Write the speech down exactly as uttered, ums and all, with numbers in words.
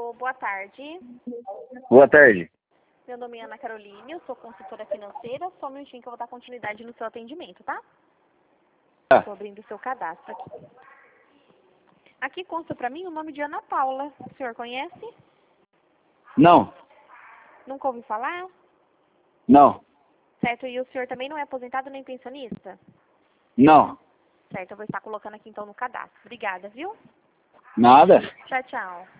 Alô, boa tarde. Boa tarde. Meu nome é Ana Caroline, eu sou consultora financeira. Só um minutinho que eu vou dar continuidade no seu atendimento, tá? Ah. Estou abrindo o seu cadastro aqui. Aqui consta pra mim o nome de Ana Paula. O senhor conhece? Não. Nunca ouviu falar? Não. Certo, e o senhor também não é aposentado nem pensionista? Não. Certo, eu vou estar colocando aqui então no cadastro. Obrigada, viu? Nada. Tchau, tchau.